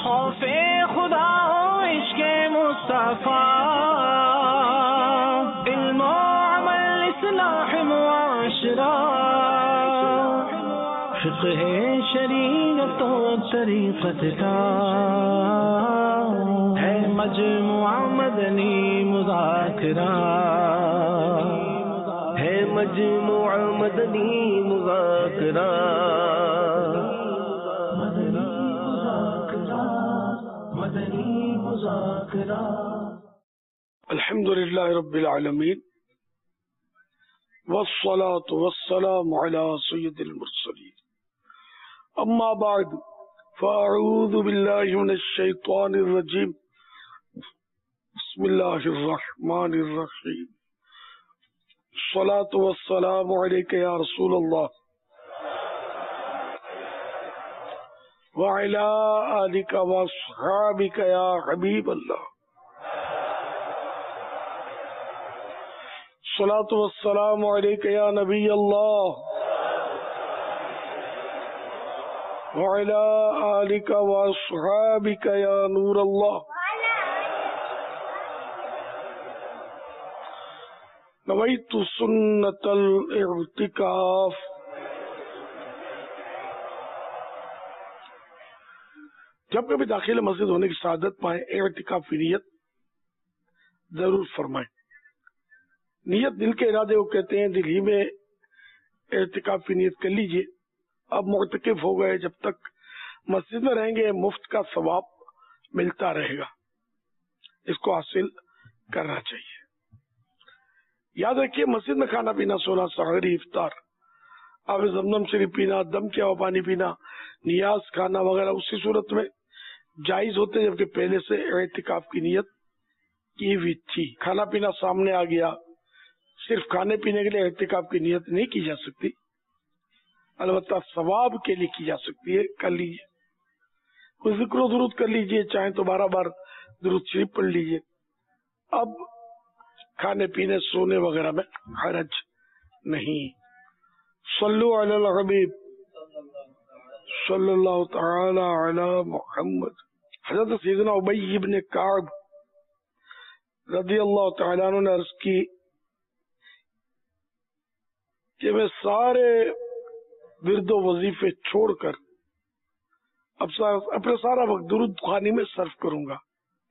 خوف خدا ہو عشق مصطفیٰ، علم و عمل اصلاح معاشرہ، فقہ شریعت و طریقت کا ہے مجموعہ مدنی مذاکرہ، ہے مجموعہ مدنی مذاکرہ، مدنی مذاکرہ۔ الحمدللہ رب العالمین، والصلاة والسلام علی سید المرسلین، اما بعد فاعوذ باللہ من الشیطان الرجیم، بسم اللہ الرحمن الرحیم، الصلاة والسلام علیک یا رسول اللہ وعلی آلک واصحابک یا حبیب اللہ، الصلاة والسلام علیک یا نبی اللہ وعلی آلک واصحابک یا نور اللہ۔ نویت سنت الاعتکاف۔ جب کبھی داخل مسجد ہونے کی سعادت پائیں، اعتکاف کی نیت ضرور فرمائیں۔ نیت دل کے ارادے کو کہتے ہیں، دل ہی میں اعتکاف کی نیت کر لیجئے۔ اب معتکف ہو گئے، جب تک مسجد میں رہیں گے مفت کا ثواب ملتا رہے گا، اس کو حاصل کرنا چاہیے۔ یاد رکھیے، مسجد میں کھانا پینا، سونا، سحری، افطار، آب زمزم شریف پینا، دم کیا ہوا پانی پینا، نیاز کھانا وغیرہ اسی صورت میں جائز ہوتے جبکہ پہلے سے اعتکاف کی نیت کی ہوئی تھی۔ کھانا پینا سامنے آ گیا، صرف کھانے پینے کے لیے اعتکاف کی نیت نہیں کی جا سکتی، البتہ ثواب کے لیے کی جا سکتی ہے، کر لیجیے۔ کوئی ذکر و درود کر لیجیے، چاہیں تو 12 بار درود شریف پڑھ لیجیے۔ اب کھانے پینے سونے وغیرہ میں حرج نہیں۔ صلو علی الحبیب صلی اللہ تعالی علی محمد۔ حضرت سیدنا ابی بن کعب رضی اللہ تعالیٰ عنہ نے عرض کی کہ میں سارے ورد و وظیفے چھوڑ کر اب اپنا سارا وقت درود خوانی میں صرف کروں گا۔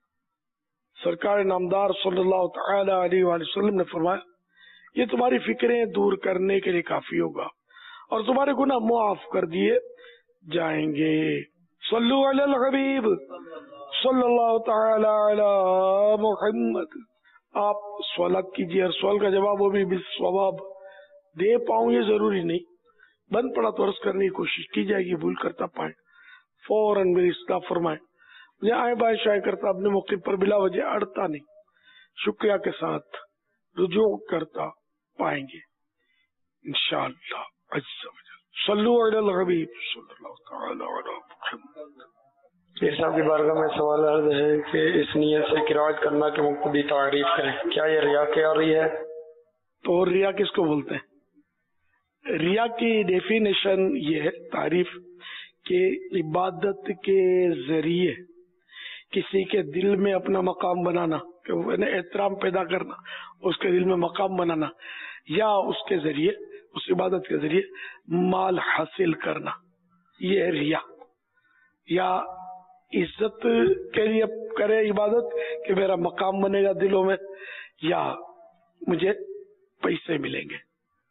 سرکار نامدار صلی اللہ تعالی علیہ وآلہ وسلم نے فرمایا، یہ تمہاری فکریں دور کرنے کے لیے کافی ہوگا اور تمہارے گناہ معاف کر دیے جائیں گے۔ صلو علی الحبیب صلی اللہ تعالی علی محمد۔ آپ سوالات کیجیے، ہر سوال کا جواب وہ بھی بالصواب دے پاؤں یہ ضروری نہیں، بند پڑا تو عرض کرنے کی کوشش کی جائے گی، بھول کرتا پائیں فوراً میری اصلاح فرمائیں۔ مجھے آئے بائیں شائع کرتا اپنے موقع پر بلا وجہ اڑتا نہیں، شکریہ کے ساتھ رجوع کرتا پائیں گے انشاءاللہ عز و جل۔ صلو علی الحبیب صلی اللہ تعالی علی محمد۔ پیر صاحب کی بارگاہ میں سوال عرض ہے کہ اس نیت سے قرات کرنا کہ مقتدی تعریف کریں، کیا یہ ریا کے آ رہی ہے؟ تو ریا کس کو بولتے ہیں؟ ریا کی ڈیفینیشن یہ ہے، تعریف، کہ عبادت کے ذریعے کسی کے دل میں اپنا مقام بنانا، کہ احترام پیدا کرنا، اس کے دل میں مقام بنانا، یا اس کے ذریعے، اس عبادت کے ذریعے مال حاصل کرنا، یہ ہے ریا۔ یا عزت کے لیے کرے عبادت کہ میرا مقام بنے گا دلوں میں، یا مجھے پیسے ملیں گے۔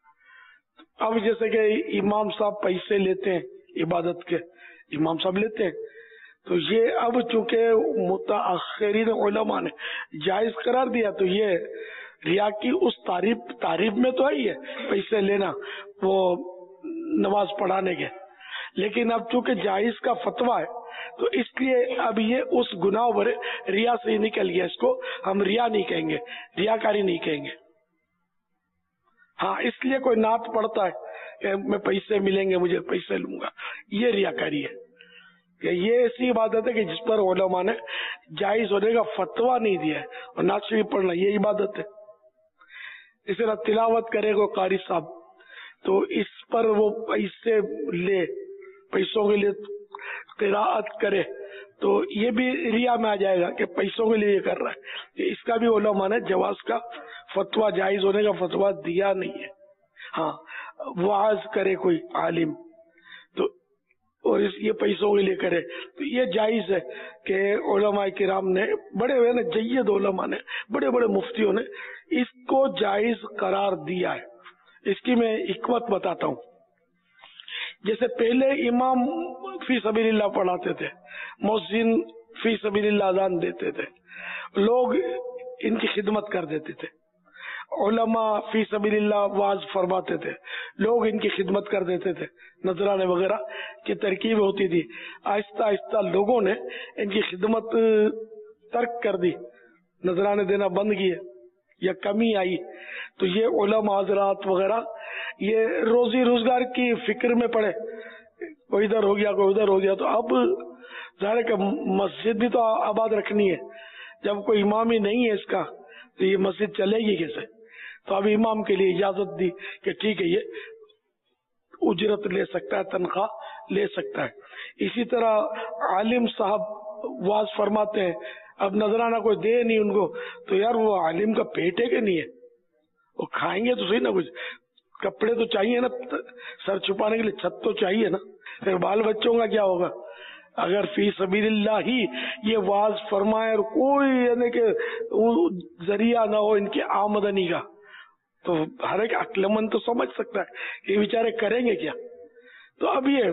اب جیسے کہ امام صاحب پیسے لیتے ہیں عبادت کے، امام صاحب لیتے ہیں، تو یہ اب چونکہ متاخرین علماء نے جائز قرار دیا تو یہ ریا کی اس تعریف میں تو ہے پیسے لینا وہ نماز پڑھانے کے، لیکن اب چونکہ جائز کا فتویٰ ہے تو اس لیے اب یہ اس گناہ بھرے ریا سے ہی نکل گیا، اس کو ہم ریا نہیں کہیں گے، ریاکاری نہیں کہیں گے۔ ہاں اس لیے کوئی نعت پڑھتا ہے کہ میں پیسے ملیں گے مجھے پیسے لوں گا، یہ ریاکاری ہے کہ یہ ایسی عبادت ہے کہ جس پر علماء نے جائز ہونے کا فتویٰ نہیں دیا ہے، اور نعت شریف پڑھنا یہ عبادت ہے۔ اس طرح تلاوت کرے گا قاری صاحب تو اس پر وہ پیسے لے، پیسوں کے لیے قراءت کرے تو یہ بھی ریا میں آ جائے گا کہ پیسوں کے لیے یہ کر رہا ہے. اس کا بھی علماء نے جواز کا فتویٰ، جائز ہونے کا فتویٰ دیا نہیں ہے. ہاں وعظ کرے کوئی عالم تو اور یہ پیسوں کے لیے کرے تو یہ جائز ہے کہ علماء کرام نے بڑے ہوئے نا جید علماء نے بڑے بڑے مفتیوں نے اس کو جائز قرار دیا ہے. اس کی میں حکمت بتاتا ہوں. جیسے پہلے امام فی سبیل اللہ پڑھاتے تھے، مؤذن فی سبیل اللہ اذان دیتے تھے، لوگ ان کی خدمت کر دیتے تھے. علماء فی سبیل اللہ واعظ فرماتے تھے، لوگ ان کی خدمت کر دیتے تھے. نذرانے وغیرہ کی ترکیب ہوتی تھی. آہستہ آہستہ لوگوں نے ان کی خدمت ترک کر دی، نذرانے دینا بند کیے یا کمی آئی. تو یہ علماء حضرات وغیرہ یہ روزی روزگار کی فکر میں پڑے، کوئی ادھر ہو گیا کوئی ادھر ہو گیا. تو اب ظاہر ہے کہ مسجد بھی تو آباد رکھنی ہے. جب کوئی امام ہی نہیں ہے اس کا تو یہ مسجد چلے گی کیسے؟ تو اب امام کے لیے اجازت دی کہ ٹھیک ہے یہ اجرت لے سکتا ہے، تنخواہ لے سکتا ہے. اسی طرح عالم صاحب واعظ فرماتے ہیں، اب نذرانہ کوئی دے نہیں ان کو تو یار وہ عالم کا پیٹ ہے کہ نہیں ہے؟ وہ کھائیں گے تو صحیح نا، کچھ کپڑے تو چاہیے نا، سر چھپانے کے لیے چھت تو چاہیے نا. پھر بال بچوں کا کیا ہوگا؟ اگر فی سبیل اللہ ہی یہ واعظ فرمائے اور کوئی یعنی کہ ذریعہ نہ ہو ان کی آمدنی کا، تو ہر ایک عقل مند تو سمجھ سکتا ہے کہ یہ بیچارے کریں گے کیا. تو اب یہ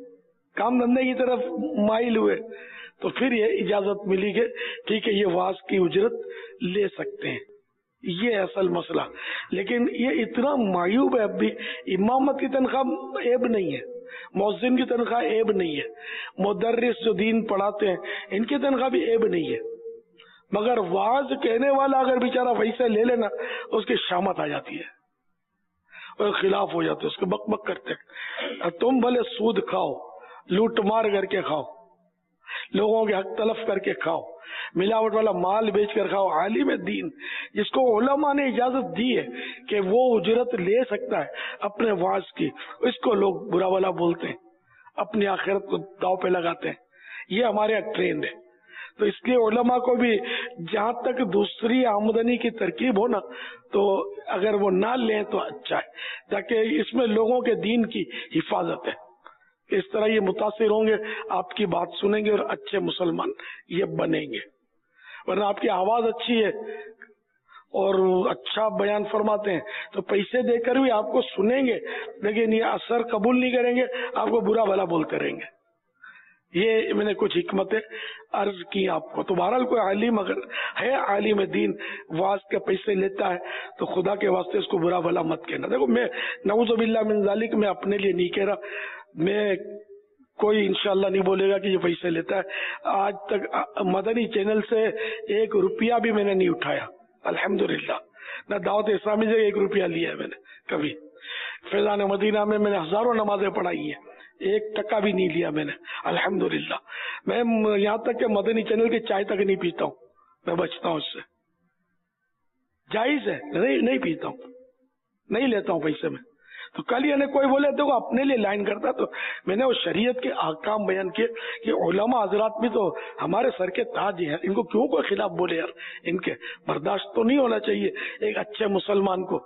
کام دھندے کی طرف مائل ہوئے تو پھر یہ اجازت ملی کہ ٹھیک ہے یہ واعظ کی اجرت لے سکتے ہیں. یہ اصل مسئلہ. لیکن یہ اتنا معیوب ہے. اب بھی امامت کی تنخواہ عیب نہیں ہے، مؤذن کی تنخواہ عیب نہیں ہے، مدرس جو دین پڑھاتے ہیں ان کی تنخواہ بھی عیب نہیں ہے. مگر واعظ کہنے والا اگر بیچارہ پیسے لے لینا اس کی شامت آ جاتی ہے اور خلاف ہو جاتے، اس کے بک بک کرتے. تم بھلے سود کھاؤ، لوٹ مار کر کے کھاؤ، لوگوں کے حق تلف کر کے کھاؤ، ملاوٹ والا مال بیچ کر کھاؤ، عالم دین جس کو علماء نے اجازت دی ہے کہ وہ اجرت لے سکتا ہے اپنے واعظ کی، اس کو لوگ برا بھلا بولتے ہیں، اپنی آخرت کو داؤ پہ لگاتے ہیں. یہ ہمارے یہاں ٹرینڈ ہے. تو اس لیے علماء کو بھی جہاں تک دوسری آمدنی کی ترکیب ہو نا تو اگر وہ نہ لیں تو اچھا ہے، تاکہ اس میں لوگوں کے دین کی حفاظت ہے. اس طرح یہ متاثر ہوں گے، آپ کی بات سنیں گے اور اچھے مسلمان یہ بنیں گے. ورنہ آپ کی آواز اچھی ہے اور اچھا بیان فرماتے ہیں تو پیسے دے کر بھی آپ کو سنیں گے لیکن یہ اثر قبول نہیں کریں گے، آپ کو برا بھلا بولتے رہیں گے. یہ میں نے کچھ حکمتیں عرض کی آپ کو. تو بہرحال کوئی عالم اگر ہے، عالم دین واعظ کے پیسے لیتا ہے تو خدا کے واسطے اس کو برا بھلا مت کہنا. دیکھو میں نعوذ باللہ من ذالک میں اپنے لیے نہیں کہہ رہا، میں کوئی انشاءاللہ نہیں بولے گا کہ یہ پیسے لیتا ہے. آج تک مدنی چینل سے 1 روپیہ بھی میں نے نہیں اٹھایا الحمدللہ، نہ دعوت اسلامی سے 1 روپیہ لیا ہے میں نے کبھی. فیضان مدینہ میں نے ہزاروں نمازیں پڑھائی ہیں، 1 ٹکا بھی نہیں لیا میں نے الحمدللہ. میں یہاں تک کہ مدنی چینل کی چائے تک نہیں پیتا ہوں، میں بچتا ہوں اس سے. جائز ہے، نہیں پیتا ہوں، نہیں لیتا ہوں پیسے میں. تو کل یہ کوئی بولے دیکھو اپنے لیے لائن کرتا، تو میں نے وہ شریعت کے احکام بیان کیے کہ علماء حضرات بھی تو ہمارے سر کے تاج ہیں، ان کو کیوں کوئی خلاف بولے یار. ان کے برداشت تو نہیں ہونا چاہیے ایک اچھے مسلمان کو.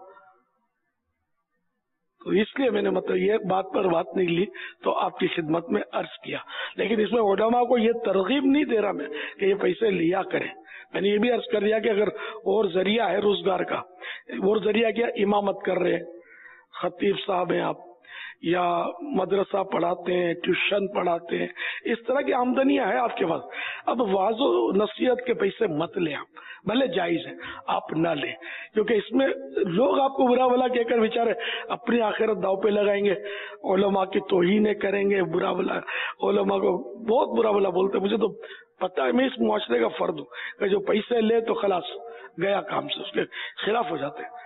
تو اس لیے میں نے مطلب یہ بات پر بات نہیں لی تو آپ کی خدمت میں عرض کیا. لیکن اس میں علماء کو یہ ترغیب نہیں دے رہا میں کہ یہ پیسے لیا کریں. میں نے یہ بھی عرض کر دیا کہ اگر اور ذریعہ ہے روزگار کا، اور ذریعہ کیا، امامت کر رہے ہیں، خطیب صاحب ہیں آپ، یا مدرسہ پڑھاتے ہیں، ٹیوشن پڑھاتے ہیں، اس طرح کی آمدنیاں ہیں آپ کے پاس. اب واعظ و نصیحت کے پیسے مت لیں آپ، بھلے جائز ہے آپ نہ لیں، کیونکہ اس میں لوگ آپ کو برا بھلا کہہ کر بیچارے اپنی آخرت داؤ پہ لگائیں گے، علماء کی توہینیں کریں گے، برا بھلا علماء کو بہت برا بھلا بولتے ہیں. مجھے تو پتہ ہے میں اس معاشرے کا فرد ہوں کہ جو پیسے لے تو خلاص گیا کام سے، اس کے خلاف ہو جاتے ہیں.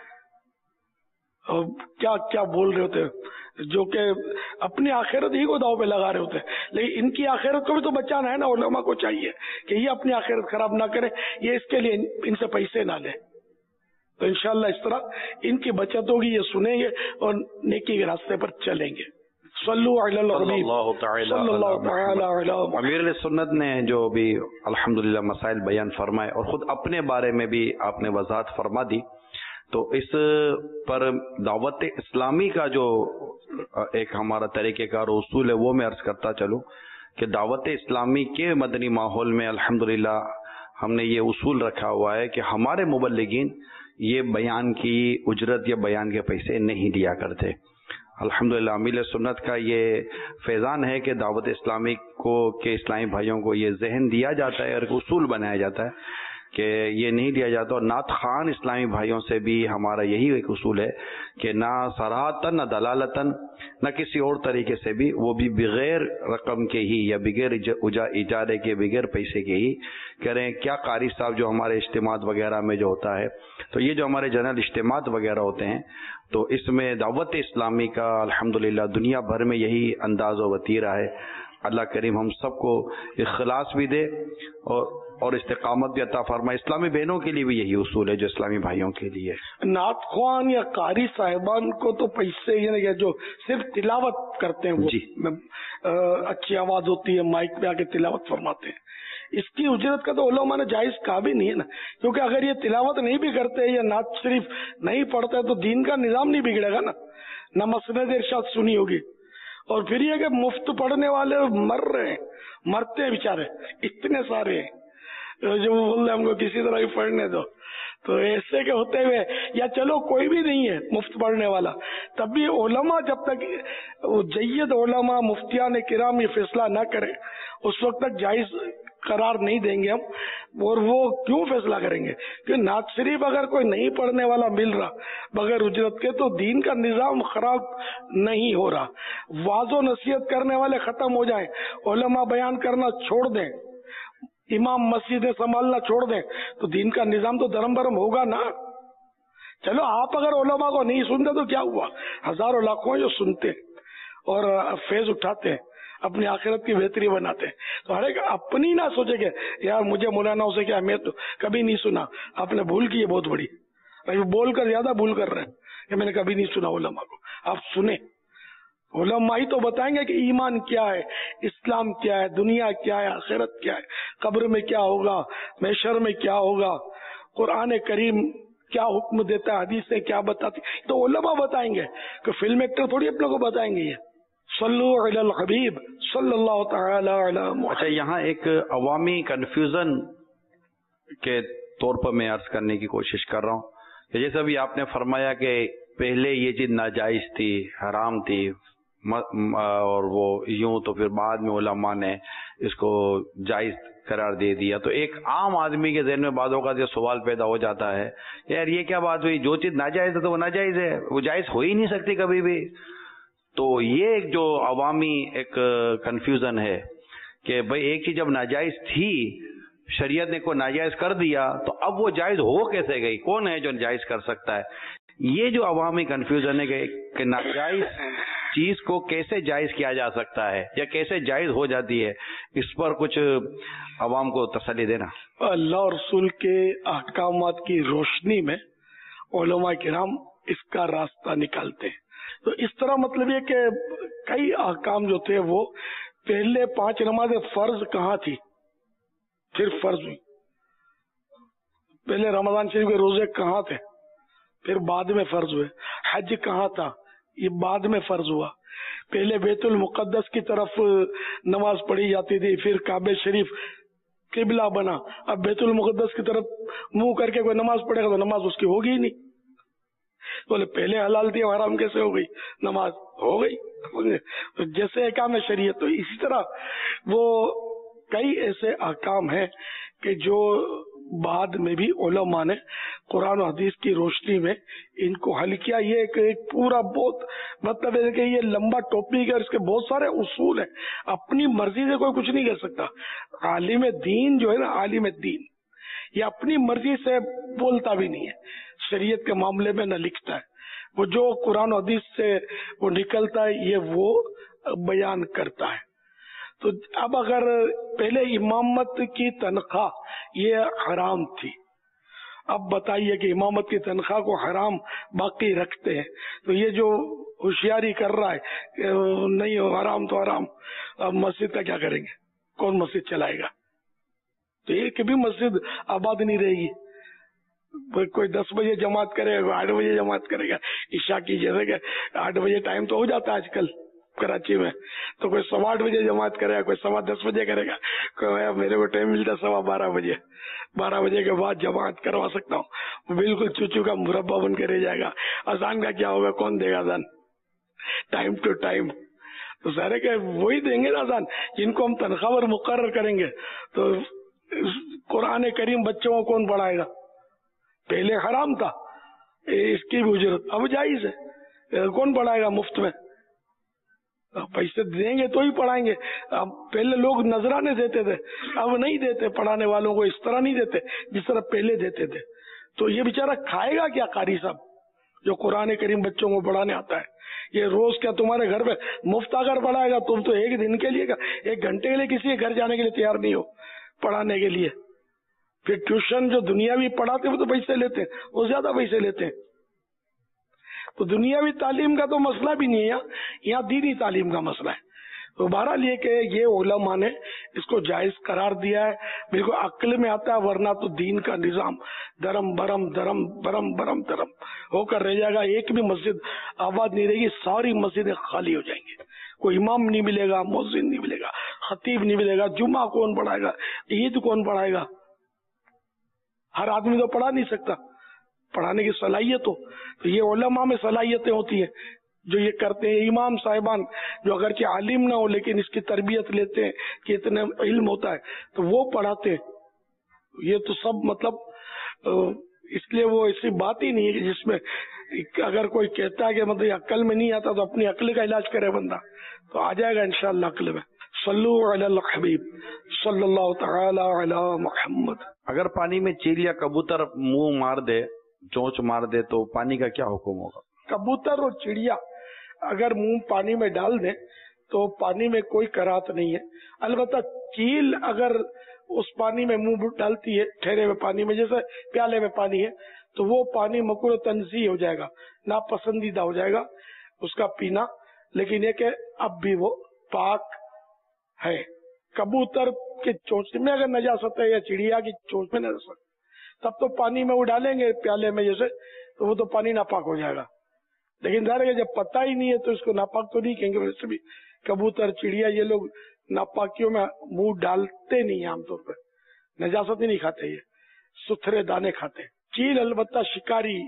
کیا کیا بول رہے ہوتے جو کہ اپنی آخرت ہی کو داؤ پہ لگا رہے ہوتے. لیکن ان کی آخرت کو بھی تو بچانا ہے نا. علماء کو چاہیے کہ یہ اپنی آخرت خراب نہ کرے، یہ اس کے لیے ان سے پیسے نہ لے. تو انشاءاللہ اس طرح ان کی بچت ہوگی، یہ سنیں گے اور نیکی کے راستے پر چلیں گے. صلو علی الحبیب صلی اللہ تعالی علی محمد۔ امیر سنت نے جو بھی الحمدللہ مسائل بیان فرمائے اور خود اپنے بارے میں بھی آپ نے وضاحت فرما دی، تو اس پر دعوت اسلامی کا جو ایک ہمارا طریقہ کار اصول ہے وہ میں عرض کرتا چلوں کہ دعوت اسلامی کے مدنی ماحول میں الحمدللہ ہم نے یہ اصول رکھا ہوا ہے کہ ہمارے مبلغین یہ بیان کی اجرت یا بیان کے پیسے نہیں دیا کرتے۔ الحمدللہ امیر سنت کا یہ فیضان ہے کہ دعوت اسلامی کو کہ اسلامی بھائیوں کو یہ ذہن دیا جاتا ہے اور ایک اصول بنایا جاتا ہے کہ یہ نہیں دیا جاتا، اور نعت خوان اسلامی بھائیوں سے بھی ہمارا یہی ایک اصول ہے کہ نہ صراحتاً نہ دلالتاً نہ کسی اور طریقے سے بھی، وہ بھی بغیر رقم کے ہی یا بغیر اجارے کے بغیر پیسے کے ہی کریں۔ کیا قاری صاحب جو ہمارے اجتماعات وغیرہ میں جو ہوتا ہے، تو یہ جو ہمارے جنرل اجتماعات وغیرہ ہوتے ہیں تو اس میں دعوت اسلامی کا الحمدللہ دنیا بھر میں یہی انداز و وتیرہ ہے۔ اللہ کریم ہم سب کو اخلاص بھی دے اور استقامت بھی عطا فرمائے۔ اسلامی بہنوں کے لیے بھی یہی اصول ہے جو اسلامی بھائیوں کے لیے۔ نعت خوان یا قاری صاحبان کو تو پیسے یعنی جو صرف تلاوت کرتے ہیں وہ جی اچھی آواز ہوتی ہے، مائک پہ آ کے تلاوت فرماتے ہیں، اس کی اجرت کا تو علماء نے جائز کہا بھی نہیں ہے نا، کیونکہ اگر یہ تلاوت نہیں بھی کرتے یا نعت شریف نہیں پڑھتے تو دین کا نظام نہیں بگڑے گا نا، نہ مسند ارشاد سنی ہوگی۔ اور پھر یہ کہ مفت پڑھنے والے مر رہے ہیں، مرتے ہیں بیچارے اتنے سارے ہیں جو وہ بول رہے ہم کو کسی طرح ہی پڑھنے دو، تو ایسے کے ہوتے ہوئے یا چلو کوئی بھی نہیں ہے مفت پڑھنے والا، تب بھی علماء جب تک جید علماء مفتیان کرام یہ فیصلہ نہ کریں اس وقت تک جائز قرار نہیں دیں گے ہم۔ اور وہ کیوں فیصلہ کریں گے کہ نعت شریف اگر کوئی نہیں پڑھنے والا مل رہا بغیر اجرت کے تو دین کا نظام خراب نہیں ہو رہا، واعظ و نصیحت کرنے والے ختم ہو جائیں، علماء بیان کرنا چھوڑ دیں، امام مسجدیں سنبھالنا چھوڑ دیں تو دین کا نظام تو درم برم ہوگا نا۔ چلو آپ اگر علماء کو نہیں سنتے تو کیا ہوا، ہزاروں لاکھوں جو سنتے اور فیض اٹھاتے ہیں، اپنی آخرت کی بہتری بناتے ہیں، تو ہر ایک اپنی نہ سوچے کہ یار مجھے مولانا سے کیا، میں تو کبھی نہیں سنا، آپ نے بھول کی ہے بہت بڑی، بول کر زیادہ بھول کر رہے ہیں کہ میں نے کبھی نہیں سنا علماء کو۔ آپ سنیں، علماء ہی تو بتائیں گے کہ ایمان کیا ہے، اسلام کیا ہے، دنیا کیا ہے، آخرت کیا ہے، قبر میں کیا ہوگا، محشر میں کیا ہوگا، قرآن کریم کیا حکم دیتا ہے، حدیثیں کیا بتاتی، تو علماء بتائیں گے کہ فلم ایکٹر تھوڑی اپنے کو بتائیں گے۔ یہ صلو علی الحبیب صلی اللہ تعالی علی محمد۔ اچھا، یہاں ایک عوامی کنفیوژن کے طور پر میں عرض کرنے کی کوشش کر رہا ہوں کہ جیسے ابھی آپ نے فرمایا کہ پہلے یہ چیز ناجائز تھی، حرام تھی، اور وہ یوں تو پھر بعد میں علماء نے اس کو جائز قرار دے دیا، تو ایک عام آدمی کے ذہن میں بعض اوقات یہ سوال پیدا ہو جاتا ہے یار یہ کیا بات ہوئی، جو چیز ناجائز ہے تو وہ ناجائز ہے، وہ جائز ہو ہی نہیں سکتی کبھی بھی۔ تو یہ ایک جو عوامی ایک کنفیوژن ہے کہ بھئی ایک چیز جب ناجائز تھی، شریعت نے کوئی ناجائز کر دیا تو اب وہ جائز ہو کیسے گئی، کون ہے جو جائز کر سکتا ہے۔ یہ جو عوامی کنفیوژن ہے کہ ناجائز چیز کو کیسے جائز کیا جا سکتا ہے یا کیسے جائز ہو جاتی ہے، اس پر کچھ عوام کو تسلی دینا۔ اللہ اور رسول کے احکامات کی روشنی میں علماء کرام اس کا راستہ نکالتے ہیں۔ تو اس طرح مطلب یہ کہ کئی احکام جو تھے وہ پہلے 5 نمازیں فرض کہاں تھی، پھر فرض ہوئی، پہلے رمضان شریف کے روزے کہاں تھے، پھر بعد میں فرض ہوئے، حج کہاں تھا، یہ بعد میں فرض ہوا، پہلے بیت المقدس کی طرف نماز پڑھی جاتی تھی، پھر کعبہ شریف قبلہ بنا، اب بیت المقدس کی طرف منہ کر کے کوئی نماز پڑھے گا تو نماز اس کی ہوگی ہی نہیں۔ بولے پہلے حلال تھی حرام کیسے ہو گئی، نماز ہو گئی، جیسے احکام ہے شریعت۔ تو اسی طرح وہ کئی ایسے احکام ہیں کہ جو بعد میں بھی علماء نے قرآن و حدیث کی روشنی میں ان کو حل کیا۔ یہ ایک پورا بہت مطلب ہے کہ یہ لمبا ٹاپک ہے، اس کے بہت سارے اصول ہیں، اپنی مرضی سے کوئی کچھ نہیں کر سکتا۔ عالم دین جو ہے نا، عالم دین یہ اپنی مرضی سے بولتا بھی نہیں ہے، شریعت کے معاملے میں نہ لکھتا ہے، وہ جو قرآن و حدیث سے وہ نکلتا ہے یہ وہ بیان کرتا ہے۔ تو اب اگر پہلے امامت کی تنخواہ یہ حرام تھی، اب بتائیے کہ امامت کی تنخواہ کو حرام باقی رکھتے ہیں، تو یہ جو ہوشیاری کر رہا ہے کہ نہیں حرام تو حرام، اب مسجد کا کیا کریں گے؟ کون مسجد چلائے گا؟ تو یہ کبھی مسجد آباد نہیں رہے گی۔ کوئی 10 بجے جماعت کرے گا، 8 بجے جماعت کرے گا عشاء کی، جیسے کہ 8 بجے ٹائم تو ہو جاتا ہے آج کل کراچی میں، تو کوئی 8:15 بجے جماعت کرے گا، کوئی 10:15 بجے کرے گا، کوئی میرے کو ٹائم ملتا 12:15 بجے، 12 بجے کے بعد جماعت کروا سکتا ہوں، بالکل چوچو کا مربع بن کے رہ جائے گا۔ اذان کا کیا ہوگا؟ کون دے گا اذان ٹائم ٹو ٹائم؟ تو سارے کہ وہی دیں گے نا اذان جن کو ہم تنخواہ پر مقرر کریں گے۔ تو قرآن کریم بچوں کو کون پڑھائے گا؟ پہلے حرام تھا، اس کی بھی اجرت اب جائز ہے، کون پڑھائے گا مفت میں؟ پیسے دیں گے تو ہی پڑھائیں گے۔ اب پہلے لوگ نذرانے دیتے تھے، اب نہیں دیتے، پڑھانے والوں کو اس طرح نہیں دیتے جس طرح پہلے دیتے تھے۔ تو یہ بیچارہ کھائے گا کیا قاری صاحب جو قرآن کریم بچوں کو پڑھانے آتا ہے؟ یہ روز کیا تمہارے گھر پہ مفت آ کر پڑھائے گا؟ تم تو ایک دن کے لیے 1 گھنٹے کے لیے کسی کے گھر جانے کے لیے تیار نہیں ہو پڑھانے کے لیے۔ پھر ٹیوشن جو دنیاوی پڑھاتے وہ تو پیسے لیتے ہیں، وہ زیادہ پیسے لیتے ہیں۔ تو دنیاوی تعلیم کا تو مسئلہ بھی نہیں ہے، یہاں دینی تعلیم کا مسئلہ ہے۔ تو بہرحال یہ کہ یہ علماء نے اس کو جائز قرار دیا ہے، بالکل عقل میں آتا ہے، ورنہ تو دین کا نظام درم برم درم برم برم درم ہو کر رہ جائے گا، ایک بھی مسجد آباد نہیں رہے گی، ساری مسجدیں خالی ہو جائیں گی، کوئی امام نہیں ملے گا، مؤذن نہیں ملے گا، خطیب نہیں ملے گا، جمعہ کون پڑھائے گا، عید کون پڑھائے گا؟ ہر آدمی تو پڑھا نہیں سکتا، پڑھانے کی صلاحیت ہو تو یہ علماء میں صلاحیتیں ہوتی ہیں جو یہ کرتے ہیں۔ امام صاحبان جو اگرچہ عالم نہ ہو لیکن اس کی تربیت لیتے ہیں کہ اتنا علم ہوتا ہے تو وہ پڑھاتے ہیں۔ یہ تو سب مطلب اس لیے وہ ایسی بات ہی نہیں ہے کہ جس میں اگر کوئی کہتا ہے کہ مطلب عقل میں نہیں آتا تو اپنی عقل کا علاج کرے بندہ، تو آ جائے گا انشاءاللہ عقل میں۔ صلو علی الحبیب صلی اللہ تعالی علی محمد۔ اگر پانی میں چیل یا کبوتر منہ مار دے، چونچ مار دے، تو پانی کا کیا حکم ہوگا؟ کبوتر اور چڑیا اگر منہ پانی میں ڈال دیں تو پانی میں کوئی کراہت نہیں ہے، البتہ چیل اگر اس پانی میں منہ ڈالتی ہے ٹھہرے ہوئے پانی میں، جیسے پیالے میں پانی ہے، تو وہ پانی مکروہ تنزیہ ہو جائے گا، ناپسندیدہ ہو جائے گا اس کا پینا، لیکن یہ کہ اب بھی وہ پاک ہے۔ کبوتر کے چونچ میں اگر نجاست ہے یا چڑیا کی چونچ میں نجاست تب تو پانی میں وہ ڈالیں گے پیالے میں جیسے، تو وہ تو پانی ناپاک ہو جائے گا، لیکن ظاہر ہے جب پتہ ہی نہیں ہے تو اس کو ناپاک تو نہیں کہیں گے۔ ویسے بھی کبوتر چڑیا یہ لوگ ناپاکیوں میں منہ ڈالتے نہیں عام طور پہ، نجاست ہی نہیں کھاتے، یہ ستھرے دانے کھاتے۔ چیل البتہ شکاری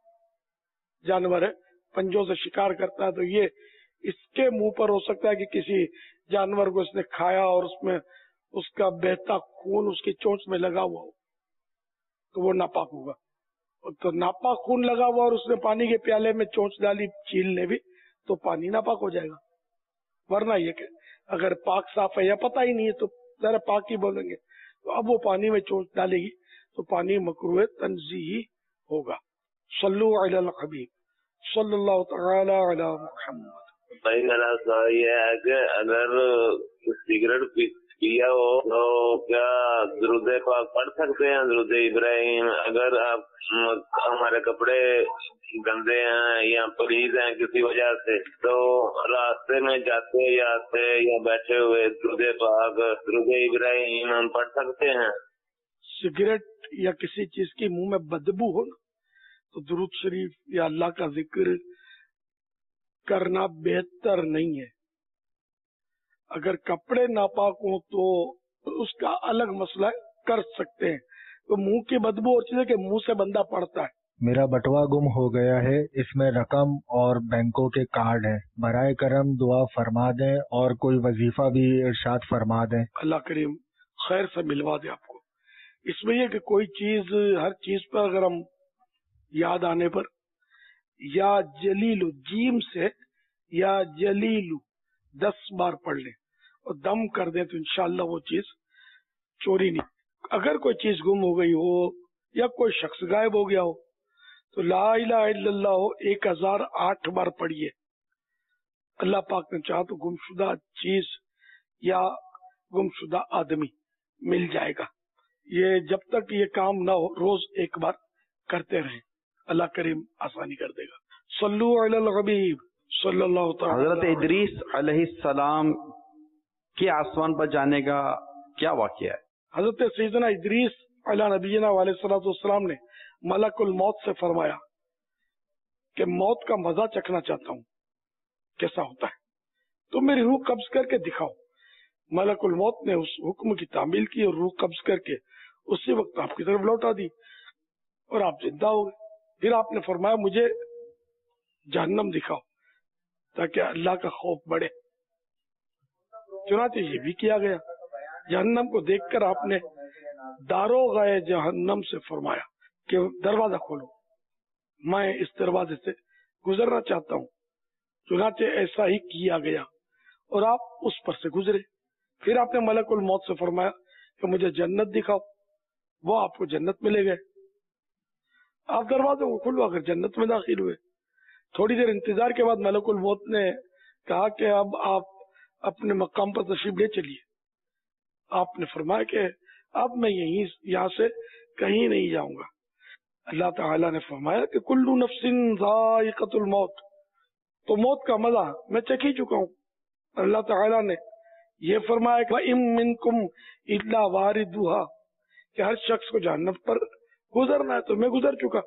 جانور ہے، پنجوں سے شکار کرتا ہے، تو یہ اس کے منہ پر ہو سکتا ہے کہ کسی جانور کو اس نے کھایا اور اس میں اس کا بہتا خون اس کی چونچ میں لگا ہوا ہو تو وہ ناپاک ہوگا۔ تو ناپاک خون لگا ہوا اور اس نے پانی کے پیالے میں چونچ ڈالی چیل نے بھی تو پانی ناپاک ہو جائے گا، ورنہ یہ کہ اگر پاک صاف ہے یا پتہ ہی نہیں ہے تو ذرا پاک ہی بولیں گے، تو اب وہ پانی میں چونچ ڈالے گی تو پانی مکروہ تنزیہی ہوگا۔ صلو علی الحبیب صلی اللہ تعالی علی محمد۔ بھائی میرا سوال یہ ہے کہ اگر سگریٹ پیا ہو تو کیا درود پاک پڑھ سکتے ہیں، درود ابراہیم؟ اگر آپ ہمارے کپڑے گندے ہیں یا پلیز ہیں کسی وجہ سے، تو راستے میں جاتے یا آتے یا بیٹھے ہوئے درود پاک درود ابراہیم ہم پڑھ سکتے ہیں؟ سگریٹ یا کسی چیز کی منہ میں بدبو ہو تو درود شریف یا اللہ کا ذکر کرنا بہتر نہیں ہے۔ اگر کپڑے ناپاک ہوں تو اس کا الگ مسئلہ ہے، کر سکتے ہیں۔ تو منہ کی بدبو اور چیز ہے کہ منہ سے بندہ پڑتا ہے۔ میرا بٹوا گم ہو گیا ہے، اس میں رقم اور بینکوں کے کارڈ ہیں، برائے کرم دعا فرما دیں اور کوئی وظیفہ بھی ارشاد فرما دیں۔ اللہ کریم خیر سے ملوا دے آپ کو۔ اس میں یہ کہ کوئی چیز، ہر چیز پر اگر ہم یاد آنے پر یا جلیلو جیم سے یا جلیلو 10 بار پڑھ لیں اور دم کر دیں تو انشاءاللہ وہ چیز چوری نہیں۔ اگر کوئی چیز گم ہو گئی ہو یا کوئی شخص غائب ہو گیا ہو تو لا الہ الا اللہ 1008 بار پڑھیے، اللہ پاک نے چاہا تو گمشدہ چیز یا گمشدہ آدمی مل جائے گا۔ یہ جب تک یہ کام نہ ہو روز 1 بار کرتے رہیں, اللہ کریم آسانی کر دے گا. صلو علی الحبیب صلی اللہ تعالی. حضرت ادریس علیہ السلام کے آسمان پر جانے کا کیا واقعہ ہے؟ حضرت سیدنا ادریس علی نبینا علیہ الصلوۃ والسلام نے ملک الموت سے فرمایا کہ موت کا مزہ چکھنا چاہتا ہوں, کیسا ہوتا ہے, تو میری روح قبض کر کے دکھاؤ. ملک الموت نے اس حکم کی تعمیل کی اور روح قبض کر کے اسی وقت آپ کی طرف لوٹا دی اور آپ زندہ ہو گئے. پھر آپ نے فرمایا مجھے جہنم دکھاؤ تاکہ اللہ کا خوف بڑھے. چنانچہ یہ بھی کیا گیا. جہنم کو دیکھ کر آپ نے داروغہ جہنم سے فرمایا کہ دروازہ کھولو, میں اس دروازے سے گزرنا چاہتا ہوں. چنانچہ ایسا ہی کیا گیا اور آپ اس پر سے گزرے. پھر آپ نے ملک الموت سے فرمایا کہ مجھے جنت دکھاؤ, وہ آپ کو جنت میں لے گئے. آپ دروازے کو کھلوا کر جنت میں داخل ہوئے. تھوڑی دیر انتظار کے بعد ملک الموت نے کہا کہ اب آپ اپنے مقام پر تشریف لے چلیے. آپ نے فرمایا کہ اب میں یہاں سے کہیں نہیں جاؤں گا. اللہ تعالیٰ نے فرمایا کہ کلو نفس ذائقۃ الموت, تو موت کا مزہ میں چکھ ہی چکا ہوں. اللہ تعالیٰ نے یہ فرمایا کہ وَإِن مِّنكُمْ إِلَّا وَارِدُهَا, کہ ہر شخص کو جہنم پر گزرنا ہے, تو میں گزر چکا.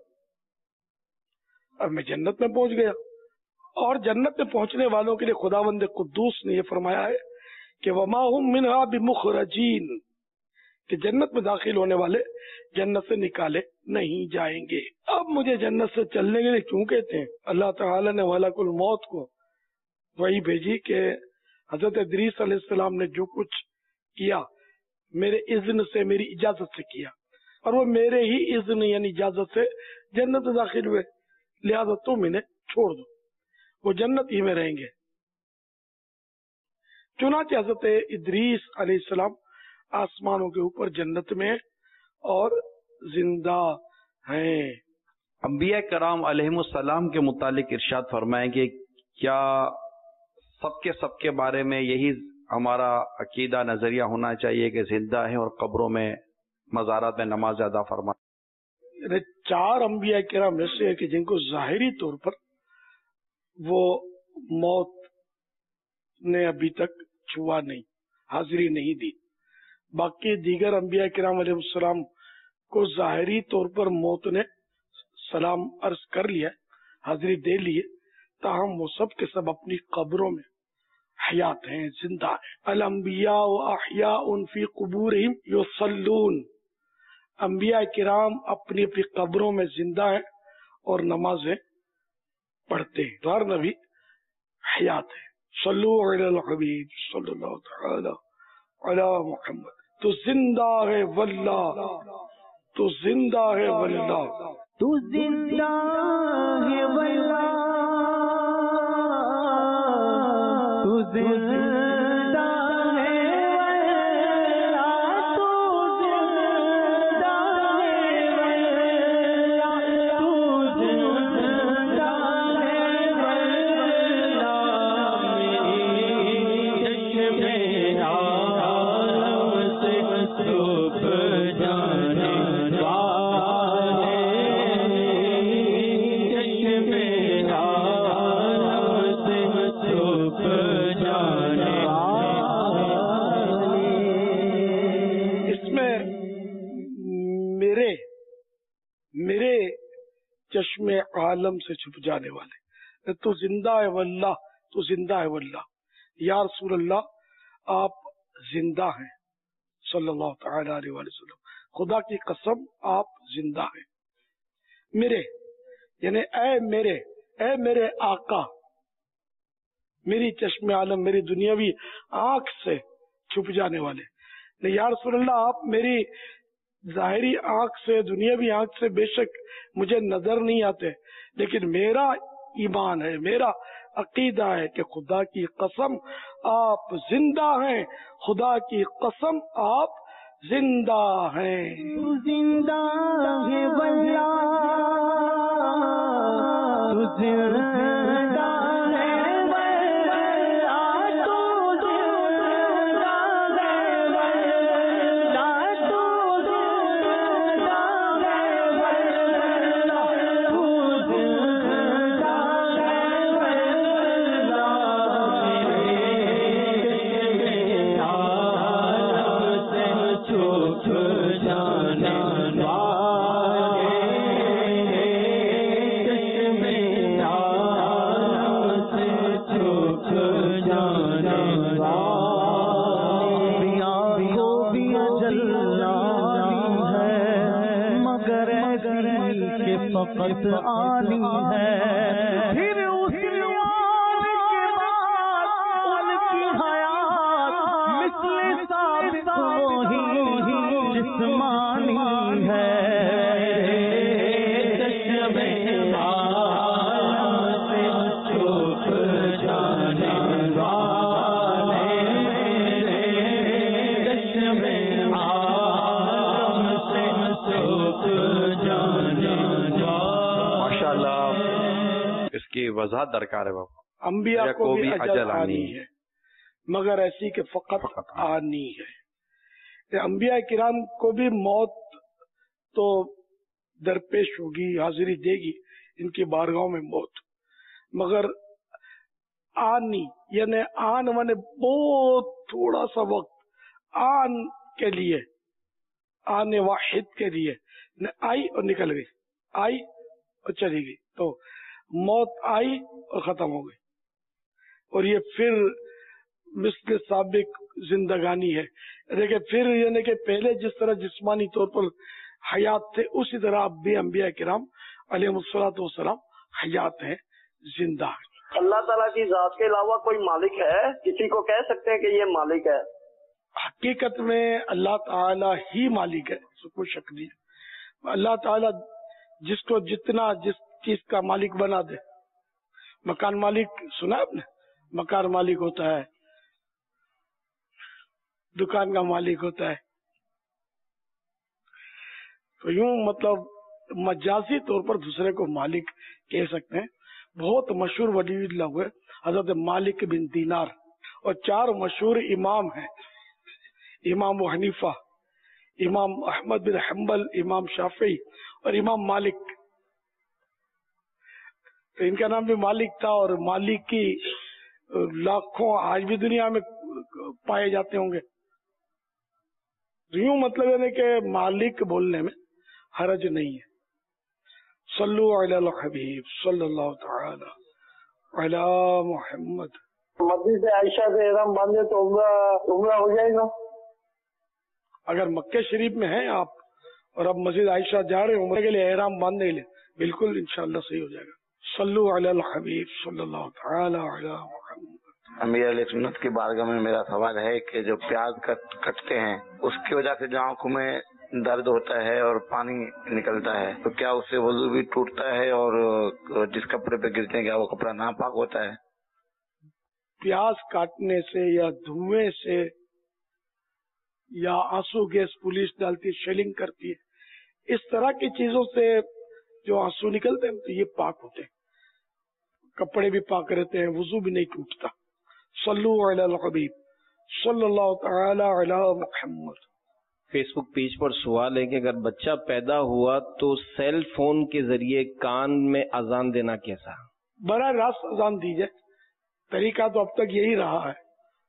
اب میں جنت میں پہنچ گیا. اور جنت میں پہنچنے والوں کے لیے خداوند قدوس نے یہ فرمایا ہے کہ وَمَا هُم مِّنْهَا بِمُخْرَجِينَ, کہ جنت میں داخل ہونے والے جنت سے نکالے نہیں جائیں گے. اب مجھے جنت سے چلنے کے لیے کیوں کہتے ہیں؟ اللہ تعالیٰ نے ملک الموت کو وہی بھیجی کہ حضرت ادریس علیہ السلام نے جو کچھ کیا میرے اذن سے, میری اجازت سے کیا, اور وہ میرے ہی اذن یعنی اجازت سے جنت میں داخل ہوئے. لہذا تم انہیں چھوڑ دو, وہ جنت ہی میں رہیں گے. چنانچہ حضرت ادریس علیہ السلام آسمانوں کے اوپر جنت میں اور زندہ ہیں. انبیاء کرام علیہ السلام کے متعلق ارشاد فرمائیں کہ کیا سب کے بارے میں یہی ہمارا عقیدہ نظریہ ہونا چاہیے کہ زندہ ہیں اور قبروں میں مزارات میں نماز ادا فرمائیں؟ یعنی 4 انبیاء کرام ایسے ہیں کہ جن کو ظاہری طور پر وہ موت نے ابھی تک چھوا نہیں, حاضری نہیں دی. باقی دیگر انبیاء کرام علیہ السلام کو ظاہری طور پر موت نے سلام عرض کر لیا, حاضری دے لیے, تاہم وہ سب کے سب اپنی قبروں میں حیات ہیں, زندہ ہیں. الانبیاء احیاء فی قبورہم یصلون, انبیاء کرام اپنی اپنی قبروں میں زندہ ہیں اور نمازیں پڑھتے ہیں. ہر نبی حیات ہے. صلو علی الحبیب صلی اللہ تعالی علی محمد. تو زندہ ہے واللہ, تو زندہ ہے واللہ, تو زندہ ہے واللہ, تو زندہ ہے واللہ, تو زندہ ہے واللہ, تو زندہ ہے واللہ, میری چشم عالم سے چھپ جانے والے, چشم عالم سے چھپ جانے والے. اس میں میرے چشم عالم سے چھپ جانے والے, تو زندہ ہے واللہ, تو زندہ ہے واللہ. یا رسول اللہ آپ زندہ ہیں صلی اللہ تعالی علیہ وآلہ وسلم, خدا کی قسم آپ زندہ ہیں. میرے یعنی اے میرے آقا, میری چشم عالم, میری دنیاوی آنکھ سے چھپ جانے والے. یا رسول اللہ آپ میری ظاہری آنکھ سے, دنیاوی آنکھ سے بے شک مجھے نظر نہیں آتے, لیکن میرا ایمان ہے, میرا عقیدہ ہے کہ خدا کی قسم آپ زندہ ہیں, خدا کی قسم آپ زندہ ہیں. تو زندہ ہے واللہ, تو زندہ ہے واللہ, تو زندہ ہے واللہ, تو زندہ ہے واللہ, فقط آنی ہے، پھر اس یار کے بعد ان کی حیات مثل سابق وہی جسمانی ہے۔ کی وضاحت درکار ہے بابا۔ انبیاء کو بھی اجل آنی ہے مگر ایسی کہ فقط آنی ہے۔ انبیاء کرام کو بھی موت تو درپیش ہوگی، حاضری دے گی ان کی بارگاہوں میں موت، مگر آنی یعنی آن مانے بہت تھوڑا سا وقت، آن کے لیے، آنے واحد کے لیے، آئی اور نکل گئی، آئی اور چلی گئی، تو موت آئی اور ختم ہو گئی، اور یہ پھر مثل سابق زندگانی ہے۔ دیکھیں پھر یعنی کہ پہلے جس طرح جسمانی طور پر حیات تھے اسی طرح اب بھی انبیاء کرام علیہ الصلوۃ والسلام حیات ہیں، زندہ ہیں۔ اللہ تعالیٰ کی ذات کے علاوہ کوئی مالک ہے؟ کسی کو کہہ سکتے ہیں کہ یہ مالک ہے؟ حقیقت میں اللہ تعالی ہی مالک ہے، اس میں کوئی شک نہیں ہے۔ اللہ تعالی جس کو جتنا جس چیز کا مالک بنا دے، مکان مالک سنا آپ نے، مکان مالک ہوتا ہے، دکان کا مالک ہوتا ہے، تو یوں مطلب مجازی طور پر دوسرے کو مالک کہہ سکتے ہیں۔ بہت مشہور ولی اللہ ہوئے حضرت مالک بن دینار، اور 4 مشہور امام ہیں، امام ابو حنیفہ، امام احمد بن حنبل، امام شافعی اور امام مالک۔ تو ان کا نام بھی مالک تھا، اور مالک کی لاکھوں آج بھی دنیا میں پائے جاتے ہوں گے۔ یوں مطلب ہے کہ مالک بولنے میں حرج نہیں ہے۔ صلو علی الحبیب صلی اللہ تعالی علی محمد۔ مسجد عائشہ سے احرام باندھے تو عمرہ ہو جائے گا؟ اگر مکہ شریف میں ہیں آپ اور اب مسجد عائشہ جا رہے ہیں عمرے کے لیے احرام باندھنے کے لیے، بالکل انشاءاللہ صحیح ہو جائے گا۔ صلو علی الحبیب صلی اللہ تعالی علی محمد۔ امیر علیہ سنت کی بارگاہ میں میرا سوال ہے کہ جو پیاز کٹتے ہیں اس کی وجہ سے جو آنکھوں میں درد ہوتا ہے اور پانی نکلتا ہے، تو کیا اس سے وضو بھی ٹوٹتا ہے، اور جس کپڑے پہ گرتے ہیں کیا وہ کپڑا ناپاک ہوتا ہے؟ پیاز کاٹنے سے یا دھوئیں سے یا آنسو گیس پولیس ڈالتی ہے، شیلنگ کرتی ہے، اس طرح کی چیزوں سے جو آنسو نکلتے ہیں تو یہ پاک ہوتے ہیں، کپڑے بھی پاک رہتے ہیں، وضو بھی نہیں ٹوٹتا۔ صلو علی الحبیب صلی اللہ تعالی علی محمد۔ فیس بک پیج پر سوال ہے کہ اگر بچہ پیدا ہوا تو سیل فون کے ذریعے کان میں اذان دینا کیسا؟ براہ راست اذان دی جائے، طریقہ تو اب تک یہی رہا ہے۔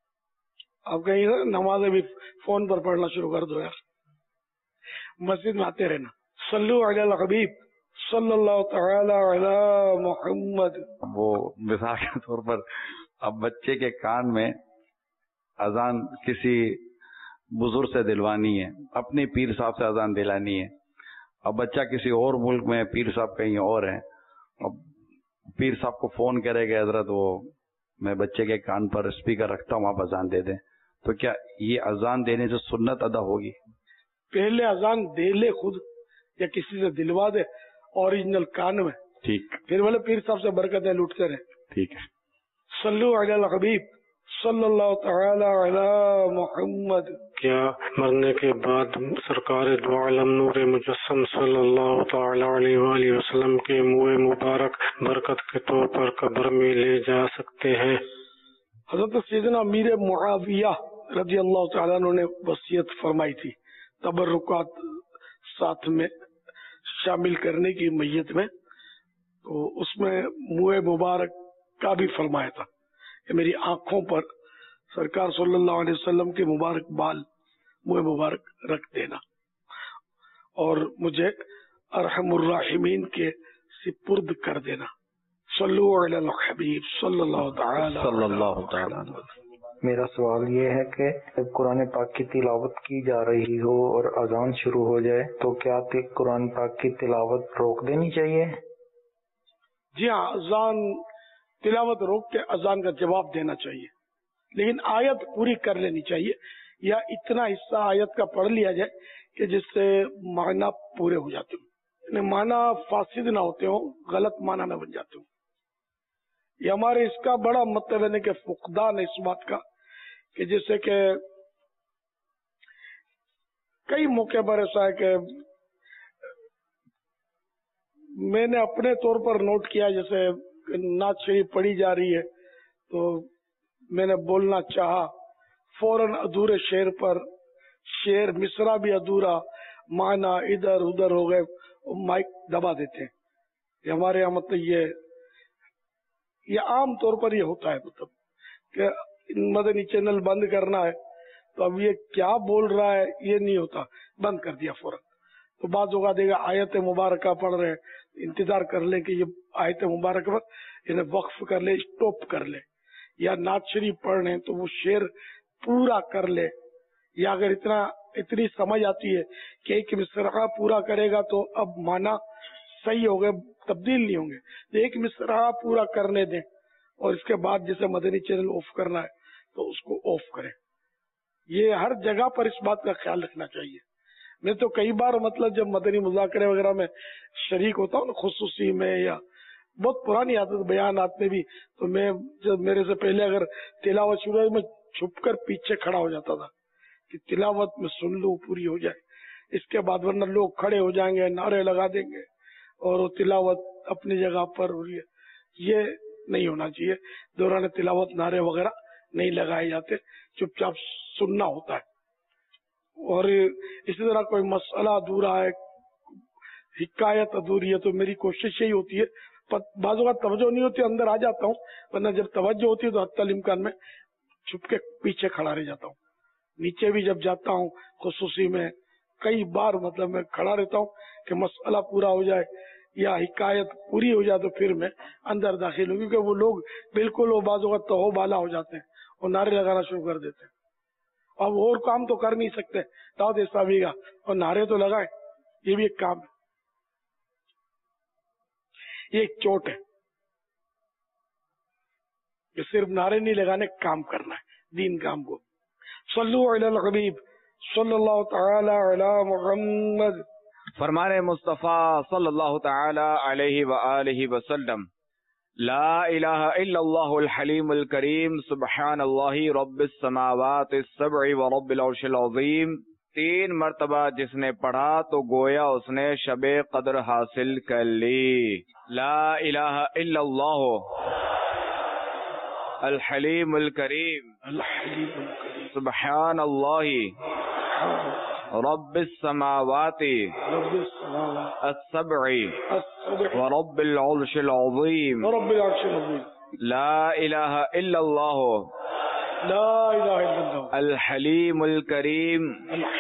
اب کہیں نمازیں بھی فون پر پڑھنا شروع کر دو یار، مسجد میں آتے رہنا۔ صلو علی الحبیب صلی اللہ تعالی علی محمد۔ وہ مثال کے طور پر اب بچے کے کان میں اذان کسی بزرگ سے دلوانی ہے، اپنے پیر صاحب سے اذان دلانی ہے، اب بچہ کسی اور ملک میں، پیر صاحب کہیں اور ہیں، اب پیر صاحب کو فون کرے کہ حضرت وہ میں بچے کے کان پر اسپیکر رکھتا ہوں آپ اذان دے دیں، تو کیا یہ اذان دینے سے سنت ادا ہوگی؟ پہلے اذان دے لے خود یا کسی سے دلوا دے اوریجنل کان میں، ٹھیک، پھر والے پیر صاحب سے برکتیں لوٹتے رہے۔ ٹھیک ہے۔ صلو علی الحبیب صلی اللہ تعالی علی محمد۔ کیا مرنے کے بعد سرکار دو عالم نور مجسم صلی اللہ تعالی علیہ وآلہ وسلم کے منہ مبارک برکت کے طور پر قبر میں لے جا سکتے ہیں؟ حضرت سیدنا امیر معاویہ رضی اللہ تعالیٰ عنہ نے وصیت فرمائی تھی تبرکات ساتھ میں شامل کرنے کی میت میں، تو اس میں منہ مبارک کا بھی فرمایا تھا کہ میری آنکھوں پر سرکار صلی اللہ علیہ وسلم کے مبارک بال منہ مبارک رکھ دینا اور مجھے ارحم الراحمین کے سپرد کر دینا۔ صلو علی الحبیب صلی اللہ تعالی صلی اللہ تعالی میرا سوال یہ ہے کہ جب قرآن پاک کی تلاوت کی جا رہی ہو اور اذان شروع ہو جائے تو کیا قرآن پاک کی تلاوت روک دینی چاہیے؟ جی ہاں، اذان تلاوت روک کے اذان کا جواب دینا چاہیے، لیکن آیت پوری کر لینی چاہیے، یا اتنا حصہ آیت کا پڑھ لیا جائے کہ جس سے معنی پورے ہو جاتے ہوں، یعنی معنی فاسد نہ ہوتے ہوں، غلط معنی نہ بن جاتے ہوں۔ یہ ہمارے اس کا بڑا مطلب ہے کہ فقدان ہے اس بات کا کہ جیسے کہ کئی موقع پر ایسا ہے کہ میں نے اپنے طور پر نوٹ کیا، جیسے نعت شریف پڑھی جا رہی ہے تو میں نے بولنا چاہا، فوراً ادھورے شعر پر شعر مصرع بھی ادھورا، معنی ادھر ادھر ہو گئے، مائک دبا دیتے ہیں۔ یہ ہمارے یہاں مطلب یہ عام طور پر یہ ہوتا ہے، مطلب کہ مدنی چینل بند کرنا ہے تو اب یہ کیا بول رہا ہے یہ نہیں ہوتا، بند کر دیا فوراً۔ تو بعض اوقات دیکھا آیت مبارکہ پڑھ رہے ہیں، انتظار کر لیں کہ یہ آیت مبارکہ پر انہیں وقف کر لے، اسٹاپ کر لے، یا نعت شریف پڑھ رہے ہیں تو وہ شعر پورا کر لے، یا اگر اتنی سمجھ آتی ہے کہ ایک مصرعہ پورا کرے گا تو اب معنی صحیح ہو گئے، تبدیل نہیں ہوں گے، تو ایک مصرعہ پورا کرنے دیں، اور اس کے بعد جیسے مدنی چینل آف کرنا ہے تو اس کو آف کریں۔ یہ ہر جگہ پر اس بات کا خیال رکھنا چاہیے۔ میں تو کئی بار مطلب جب مدنی مذاکرے وغیرہ میں شریک ہوتا ہوں نا، خصوصی میں یا بہت پرانی عادت بیانات میں بھی، تو میں جب میرے سے پہلے اگر تلاوت شروع ہوئی میں چھپ کر پیچھے کھڑا ہو جاتا تھا کہ تلاوت میں سن لوں، پوری ہو جائے، اس کے بعد ورنہ لوگ کھڑے ہو جائیں گے، نعرے لگا دیں گے اور وہ تلاوت اپنی جگہ پر ہو رہی ہے۔ یہ نہیں ہونا چاہیے، دوران تلاوت نعرے وغیرہ نہیں لگائے جاتے، چپ چاپ سننا ہوتا ہے۔ اور اسی طرح کوئی مسئلہ ادھورا ہے، حکایت ادھوری ہے، تو میری کوشش یہی ہوتی ہے، بعض اوقات توجہ نہیں ہوتی، اندر آ جاتا ہوں، ورنہ جب توجہ ہوتی ہے تو حتی الامکان میں چھپ کے پیچھے کھڑا رہ جاتا ہوں۔ نیچے بھی جب جاتا ہوں خصوصی میں کئی بار مطلب میں کھڑا رہتا ہوں کہ مسئلہ پورا ہو جائے یا حکایت پوری ہو جائے تو پھر میں اندر داخل ہوں، کیونکہ وہ لوگ بالکل وہ بعض اوقات تو بالا ہو جاتے ہیں اور نعرے لگانا شروع کر دیتے ہیں۔ اب اور کام تو کر نہیں سکتے دعوت اسلامی کا، اور نعرے تو لگائے، یہ بھی ایک کام ہے، یہ ایک چوٹ ہے کہ صرف نعرے نہیں لگانے، کام کرنا ہے دین کام کو۔ صلو علی الحبیب صلی اللہ تعالی علی محمد۔ فرمان مصطفیٰ صلی اللہ تعالی علیہ وآلہ وسلم، لا الہ الا اللہ الحلیم الکریم سبحان اللہ رب السماوات السبع ورب العرش العظیم 3 مرتبہ جس نے پڑھا تو گویا اس نے شب قدر حاصل کر لی۔ لا الہ الا اللہ الحلیم الکریم سبحان اللہ رب السماوات السبع ورب العرش العظیم لا الہ الا اللہ الحلیم الکریم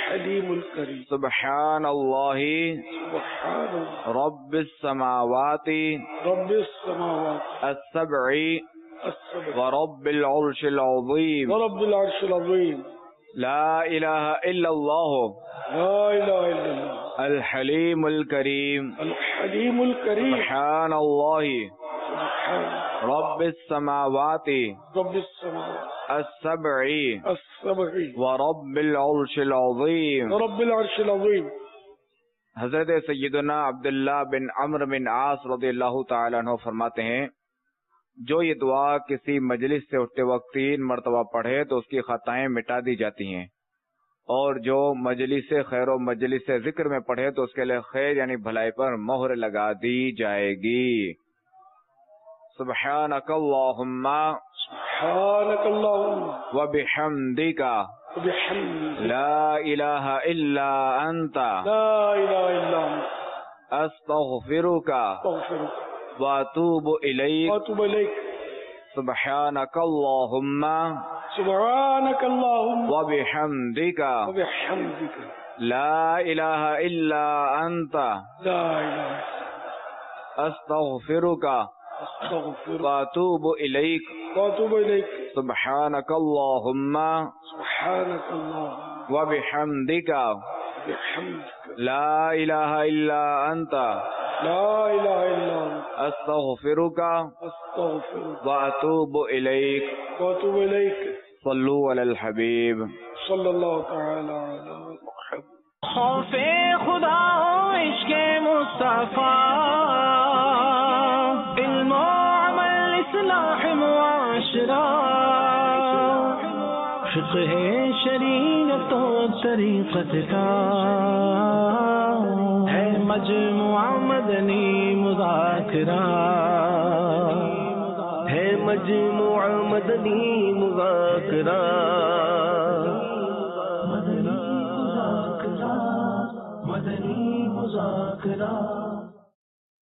سبحان اللہ رب السماوات السبع ورب العرش العظیم لا الہ الا اللہ الحلیم الکریم سبحان اللہ رب السماوات السبع ورب العرش العظیم۔ حضرت سیدنا عبداللہ بن عمرو بن عاص رضی اللہ تعالیٰ عنہ فرماتے ہیں، جو یہ دعا کسی مجلس سے اٹھتے وقت 3 مرتبہ پڑھے تو اس کی خطائیں مٹا دی جاتی ہیں، اور جو مجلس خیر و مجلس ذکر میں پڑھے تو اس کے لیے خیر یعنی بھلائی پر مہر لگا دی جائے گی۔ سبحانک اللہم وبحمدک لا الہ الا انت استغفرک واتوب الیک سبحانک اللہم وبحمدک لا الہ الا انت استغفرک واتوب الیک سبحانک اللہم سبحانك اللهم وبحمدک وبحمدك لا الہ الا انت لا إله إلا أنت استغفرک أستغفرك واتوب الیک وأتوب إليك صلو علی الحبیب صلى الله تعالى على محمد. خوف خدا و عشق مصطفیٰ علم و عمل اصلاح معاشرہ فقہ شریعت و طریقت کا ہے مجموعہ مدنی مذاکرہ ہے مجموعہ مدنی مذاکرہ مدنی مذاکرہ